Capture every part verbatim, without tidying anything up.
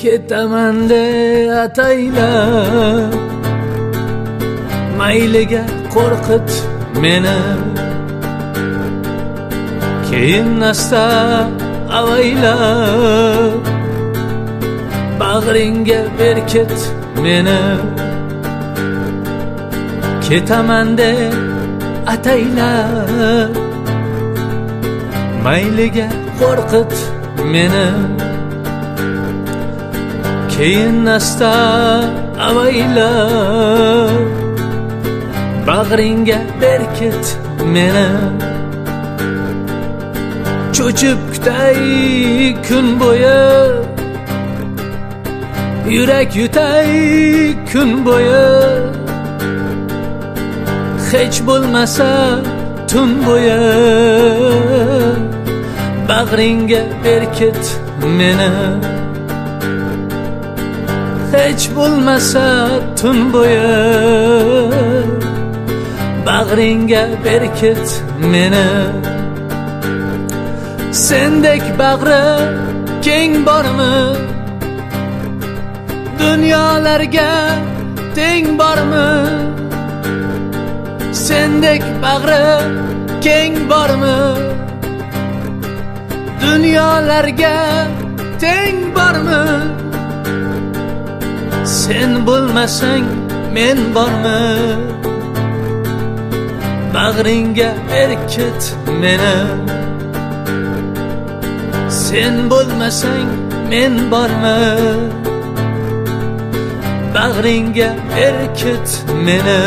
ketaman de ataylab, mayliga qo'rqit meni, keyin asta avaylab bag'ringga berkit meni. Ketaman de ataylab, mayliga qo'rqit meni, keyin asta avaylab bag'ringga berkit meni. Cho'chib kutay kun bo'yi, yurak yutay kun bo'yi, hech bo'lmasa tun bo'yi bag'ringga berkit meni. Hech bo'lmasa tun bo'yi bag'ringga berkit meni. Sendek bag'ri keng bormi, dunyolarga teng bormi? Sendek bag'ri keng bormi, dunyolarga teng bormi? Sen bo'lmasang men bormi, bag'ringga berkit meni. Sen bo'lmasang men bormi, bag'ringga berkit meni.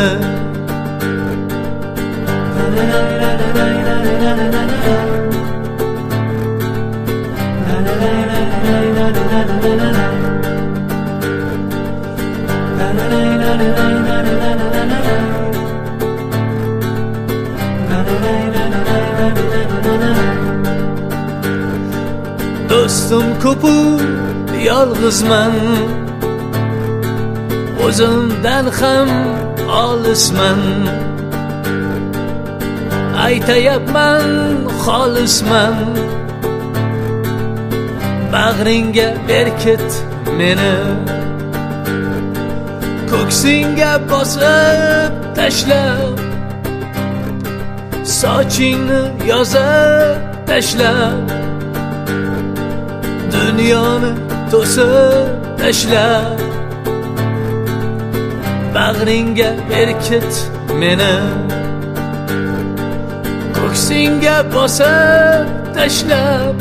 Do'stim ko'pu yolg'izman, o'zimdan ham olisman. Aytayapman xolisman, bag'ringga berkit meni. Ko'ksingga bosib tashlab, sochingni yozib tashlab, dunyoni to'sib tashlab bag'ringga berkit meni. Ko'ksingga bosib tashlab,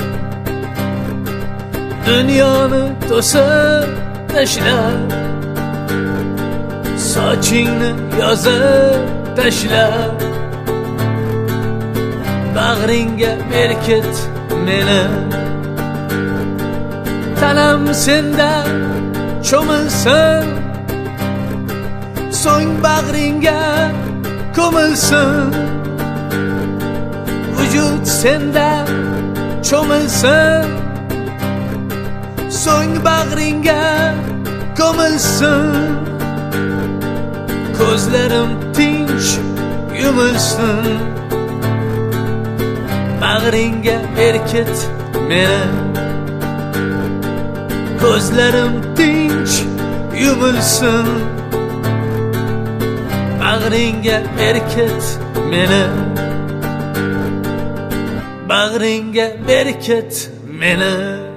dunyoni to'sib tashlab, sochingni yozib tashlab bag'ringga berkit meni. Tanam senda cho'milsin, so'ng bag'ringga ko'milsin. Vujud senda cho'milsin, so'ng bag'ringga ko'milsin. Ko'zlarim tinch yumilsin, bag'ringga berkit meni. Ko'zlarim tinch yumilsin, bag'ringga berkit meni. Bag'ringga berkit meni.